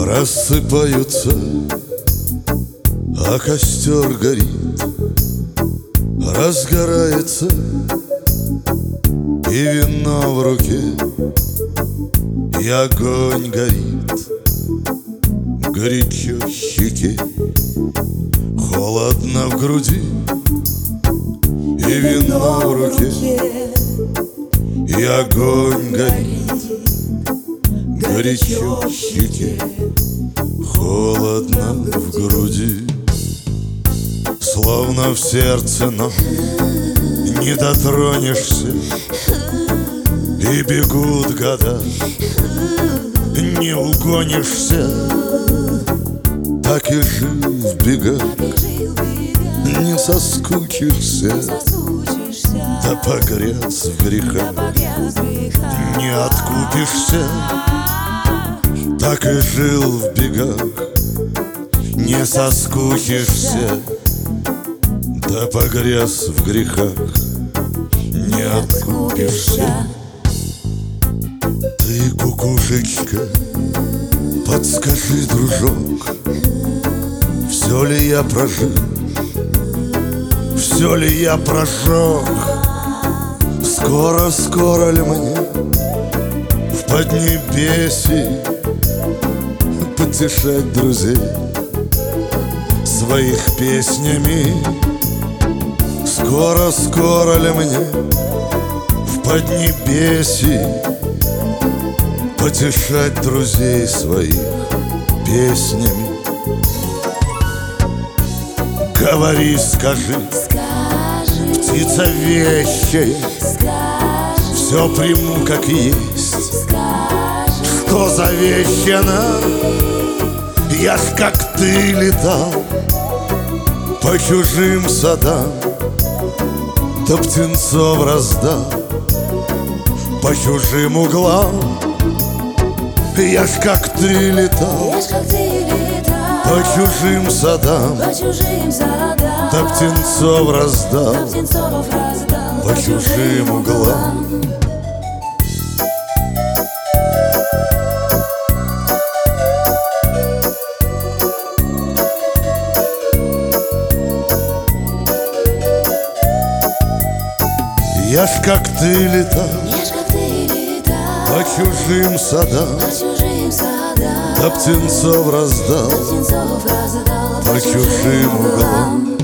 рассыпаются, а костер горит, разгорается, и вино в руке, и огонь горит, горячо в щеке, холодно в груди, и вино в руке, и огонь горит, горячо в щеке, холодно в груди. Словно в сердце, но не дотронешься, и бегут года, не угонишься. Так и жил в бегах, не соскучишься, да погряз в грехах, не откупишься. Так и жил в бегах, не соскучишься, да погряз в грехах, не откупишься. Ты, кукушечка, подскажи, дружок, все ли я прожил, все ли я прожег? Скоро ли мне в поднебесье потешать друзей своих песнями? Скоро ли мне в поднебесье потешать друзей своих песнями? Говори, скажи, птица вещая, все приму как есть. Что завещано? Я ж как ты летал по чужим садам, да птенцов раздал по чужим углам. Я ж как ты летал по чужим садам, да птенцов раздал по чужим углам. Я ж как ты летал по чужим садам, да птенцов раздал по чужим углам.